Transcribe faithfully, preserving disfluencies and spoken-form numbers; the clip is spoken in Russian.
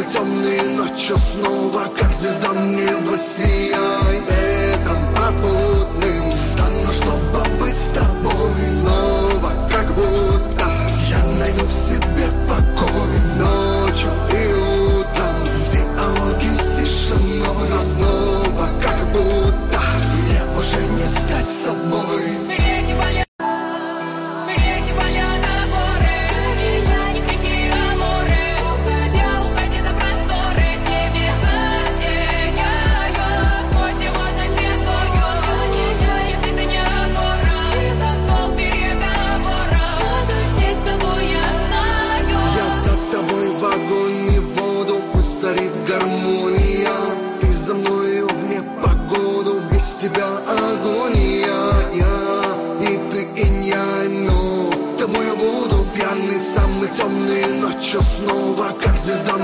самой темной ночью снова, как звезда небо сияй. Ветром попутным стану, чтобы быть с тобой снова, как будто я найду в себе покой ночью и утром, в диалоге с тишиной. Но снова, как будто мне уже не стать собой. Гармония, ты за мною в непогоду, без тебя агония. Я и ты инь-янь, но тобой я буду пьяный самой темной ночью снова, как звезда